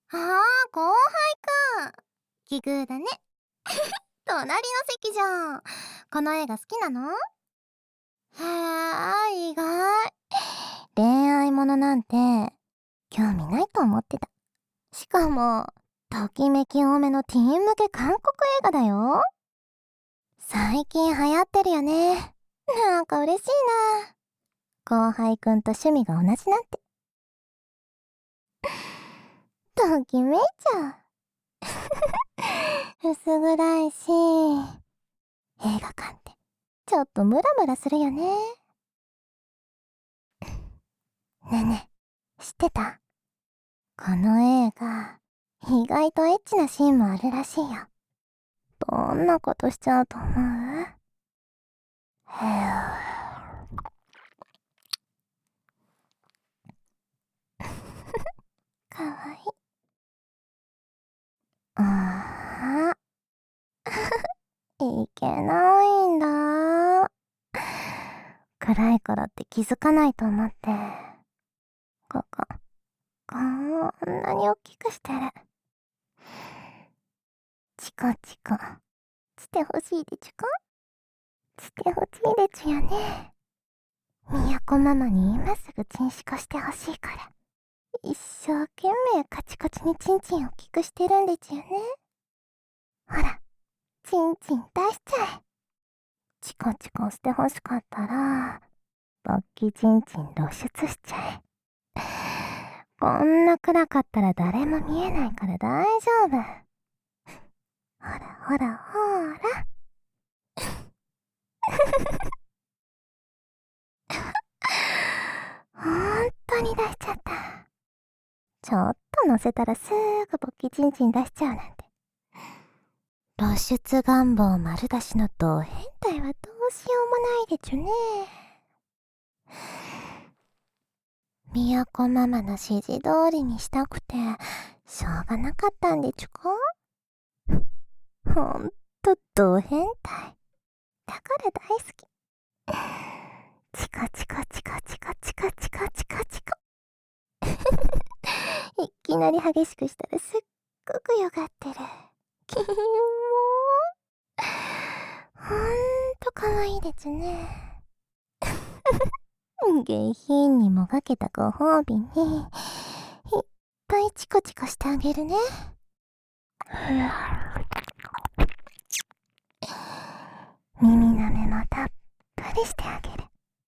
ああ、後輩か。奇遇だね。隣の席じゃん。この映画好きなの？へえ、意外。恋愛ものなんて興味ないと思ってた。しかも、ときめき多めのティーン向け韓国映画だよ。最近流行ってるよね。なんか嬉しいな。後輩くんと趣味が同じなんて。ときめいちゃう。薄暗いし、映画館ってちょっとムラムラするよね。ねえねえ、知ってた？この映画、意外とエッチなシーンもあるらしいよ。どんなことしちゃうと思う？へかわいい。ああ、いけないんだ。暗いからって気づかないと思って。こんなに大きくしてる。チコチコ、してほしいでちゅか？してほしいでちゅよね。みやこママに今すぐチンシコしてほしいから。一生懸命カチカチにチンチン大きくしてるんでちゅよね。ほら、チンチン出しちゃえ。チコチコしてほしかったら、勃起チンチン露出しちゃえ。こんな暗かったら誰も見えないから大丈夫。ほらほらほら。ほんとに出しちゃった。ちょっと乗せたらすぐ勃起チンチン出しちゃうなんて。露出願望丸出しのド変態はどうしようもないでちゅね。みやこママの指示通りにしたくてしょうがなかったんでちゅか？ほんとド変態だから大好き。チカチカチカチカチカチカチカチカ。いきなり激しくしたらすっごくよがってる。キモー。ほんとかわいいですね。下品にもがけたご褒美にいっぱいチコチコしてあげるね。耳なめもたっぷりしてあげる。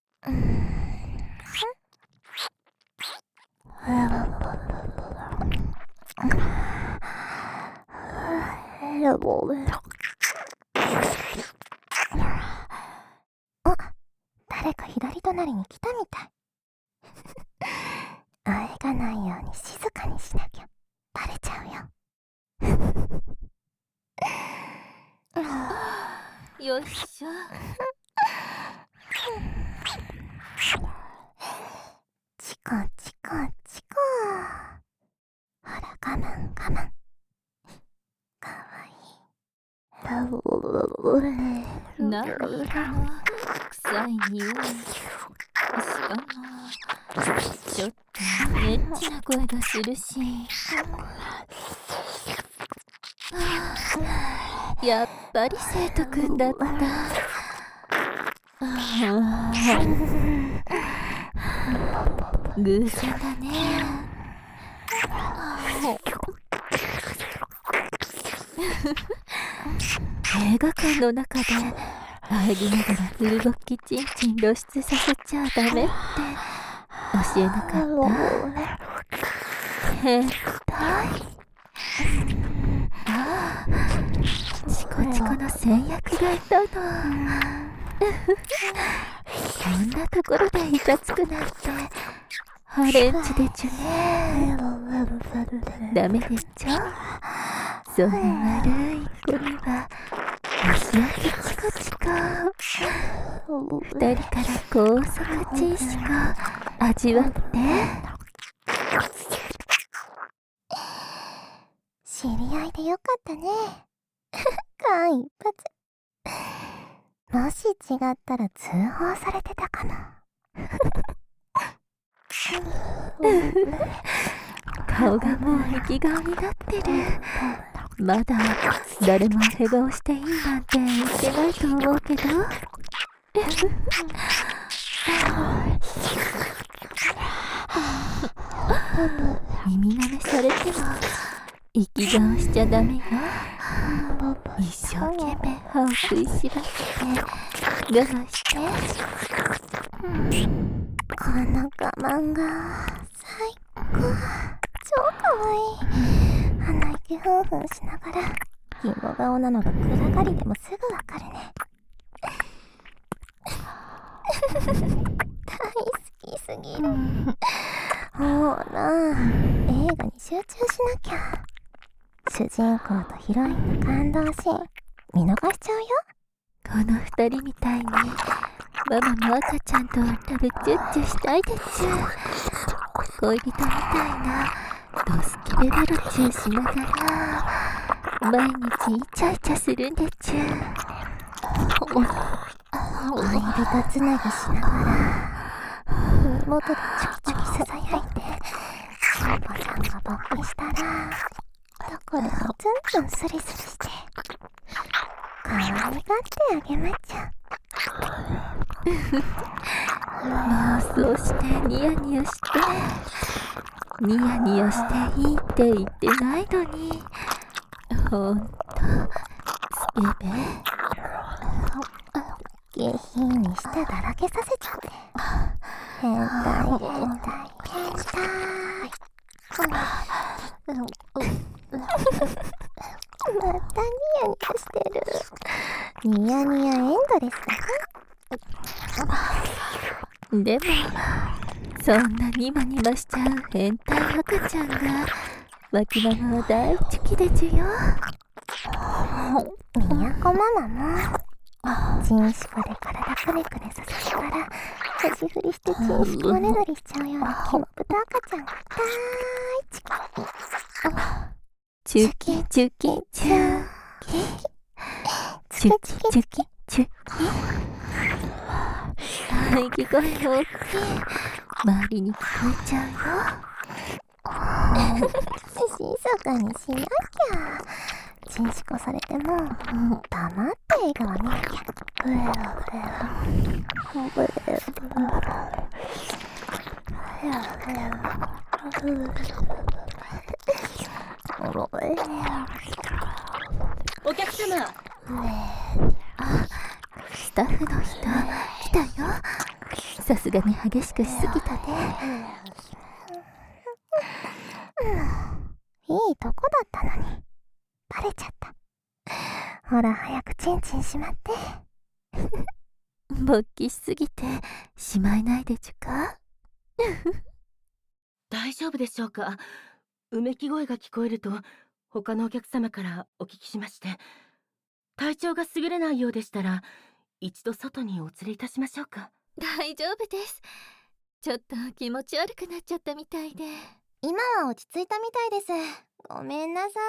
あ、誰か左隣に来たみたい。あえがないように静かにしなきゃバレちゃうよ。 よいしょ。 チコチコチコ。ほら我慢我慢。かわいい。 何この臭い匂い。しかもちょっとエッチな声がするし。やっぱり生徒くんだった。偶然だね。映画館の中で入りながらフル勃起チンチン露出させちゃダメって教えなかった？変態。ああ、チコチコの先約がいたの。こんなところでイチャつくなんてハレンチでちゅね。ダメでちょ。その悪い子には足焼きチコチコ。二人から高速チンシコ味わって。 知り合いでよかったね。間一髪。もし違ったら通報されてたかな。 顔がもう生き顔になってる。まだ誰もヘ顔していいなんて言ってないと思うけど。耳舐めされても生き顔しちゃダメよ。一生懸命歯を食いしばって我慢して。 この我慢が最高。超かわいい。鼻息ふんふんしながらひも顔なのが暗がりでもすぐわかるね。大好きすぎる。ほら、映画に集中しなきゃ。主人公とヒロインの感動シーン見逃しちゃうよ。 この二人みたいにママも赤ちゃんとラブチュッチュしたいでちゅ。恋人みたいなドスケベベロチューしながら毎日イチャイチャするんでちゅ。 恋人つなぎしながら耳元でちょきちょきささやいて、しんぽちゃんが勃起したらどこでもツンツンスリスリして可愛がってあげまっちゃう。 もうそうしてニヤニヤしてニヤニヤしていいって言ってないのに、ほんとスケベ。 下品にしてだらけさせちゃって。変態変態変態。またニヤニヤしてる。ニヤニヤエンドレスだでもそんなニマニマしちゃう変態赤ちゃんが脇ママは大好きでちゅよ。 みやこママもチンシコで体くねくねさせながら腰振りしてチンシコねだりしちゃうようなキモ豚赤ちゃんが大好き。 チュキチュキチュキチュキチュキチュキ。息声大きい。周りに聞こえちゃうよ。 静かにしなきゃ。チンシコされても黙って映画は見なきゃ。 お客様。スタッフの人来たよ。さすがに激しくしすぎたね。 いいとこだったのにバレちゃった。ほら早くチンチンしまって。 勃起しすぎてしまいないでちゅか。 大丈夫でしょうか。うめき声が聞こえると他のお客様からお聞きしまして、体調が優れないようでしたら一度外にお連れいたしましょうか。 大丈夫です。ちょっと気持ち悪くなっちゃったみたいで。 今は落ち着いたみたいです。ごめんなさ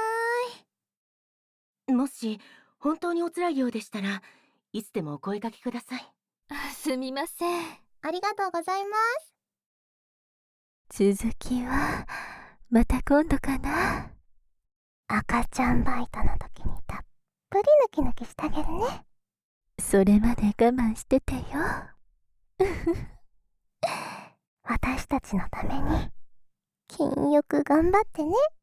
もし本当にお辛いようでしたらいつでもお声掛けください。 すみません。 ありがとうございます。 続きはまた今度かな。 赤ちゃんバイトの時にたっぷり抜き抜きしてあげるね。 それまで我慢しててよ。 私たちのために禁欲頑張ってね。